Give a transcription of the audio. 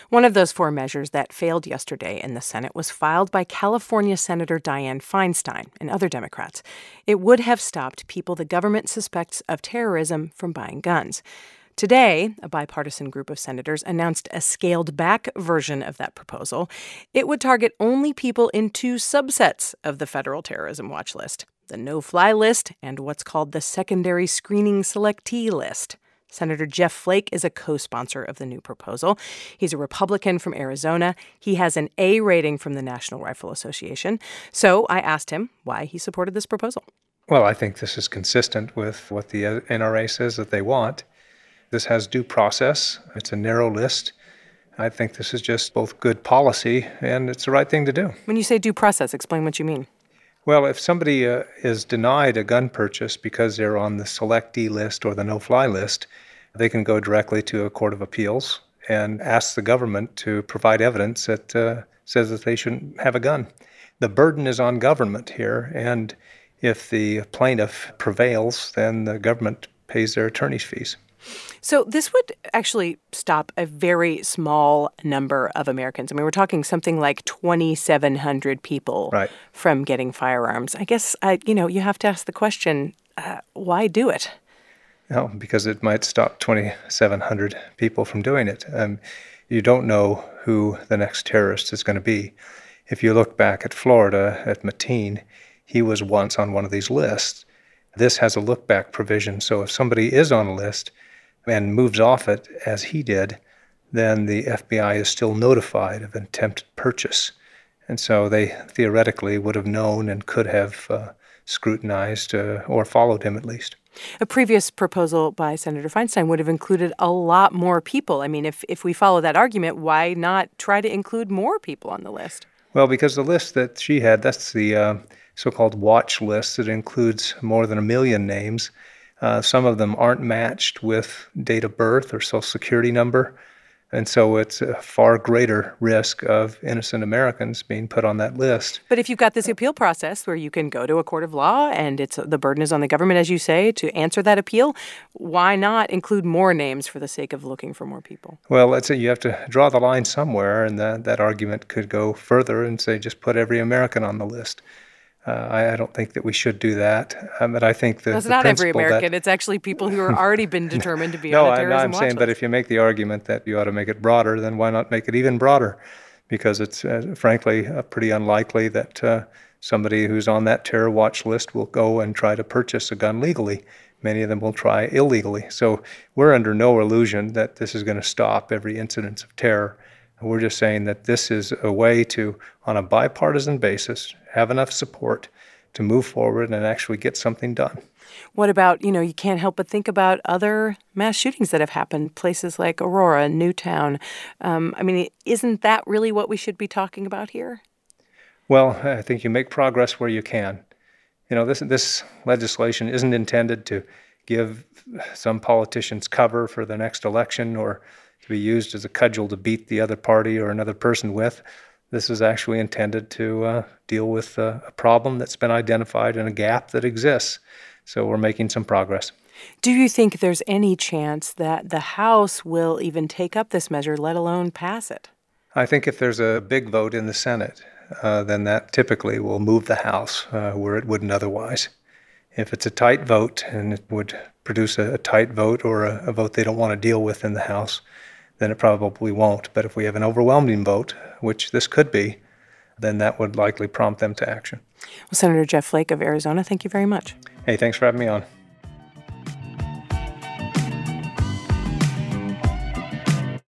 One of those four measures that failed yesterday in the Senate was filed by California Senator Dianne Feinstein and other Democrats. It would have stopped people the government suspects of terrorism from buying guns. Today, a bipartisan group of senators announced a scaled-back version of that proposal. It would target only people in two subsets of the federal terrorism watch list, the no-fly list and what's called the secondary screening selectee list. Senator Jeff Flake is a co-sponsor of the new proposal. He's a Republican from Arizona. He has an A rating from the National Rifle Association. So I asked him why he supported this proposal. Well, I think this is consistent with what the NRA says that they want. This has due process. It's a narrow list. I think this is just both good policy and it's the right thing to do. When you say due process, explain what you mean. Well, if somebody is denied a gun purchase because they're on the selectee list or the no-fly list, they can go directly to a court of appeals and ask the government to provide evidence that says that they shouldn't have a gun. The burden is on government here, and if the plaintiff prevails, then the government pays their attorney's fees. So this would actually stop a very small number of Americans. I mean, we're talking something like 2,700 people from getting firearms. I guess, you have to ask the question, why do it? No, because it might stop 2,700 people from doing it. You don't know who the next terrorist is going to be. If you look back at Florida, at Mateen, he was once on one of these lists. This has a look-back provision, so if somebody is on a list and moves off it, as he did, then the FBI is still notified of an attempted purchase. And so they theoretically would have known and could have scrutinized or followed him at least. A previous proposal by Senator Feinstein would have included a lot more people. I mean, if we follow that argument, why not try to include more people on the list? Well, because the list that she had, that's the so-called watch list that includes more than 1 million names. Some of them aren't matched with date of birth or social security number. And so it's a far greater risk of innocent Americans being put on that list. But if you've got this appeal process where you can go to a court of law and the burden is on the government, as you say, to answer that appeal, why not include more names for the sake of looking for more people? Well, let's say you have to draw the line somewhere, and that argument could go further and say just put every American on the list. I don't think that we should do that. But I think that's not every American. It's actually people who are already been determined to be on a terrorism watch list. No, I'm saying, but if you make the argument that you ought to make it broader, then why not make it even broader? Because it's frankly pretty unlikely that somebody who's on that terror watch list will go and try to purchase a gun legally. Many of them will try illegally. So we're under no illusion that this is going to stop every incidence of terror. We're just saying that this is a way to, on a bipartisan basis, have enough support to move forward and actually get something done. What about, you can't help but think about other mass shootings that have happened, places like Aurora, Newtown. Isn't that really what we should be talking about here? Well, I think you make progress where you can. This legislation isn't intended to give some politicians cover for the next election or to be used as a cudgel to beat the other party or another person with. This is actually intended to deal with a problem that's been identified and a gap that exists. So we're making some progress. Do you think there's any chance that the House will even take up this measure, let alone pass it? I think if there's a big vote in the Senate, then that typically will move the House where it wouldn't otherwise. If it's a tight vote and it would produce a tight vote or a vote they don't want to deal with in the House, then it probably won't. But if we have an overwhelming vote, which this could be, then that would likely prompt them to action. Well, Senator Jeff Flake of Arizona, thank you very much. Hey, thanks for having me on.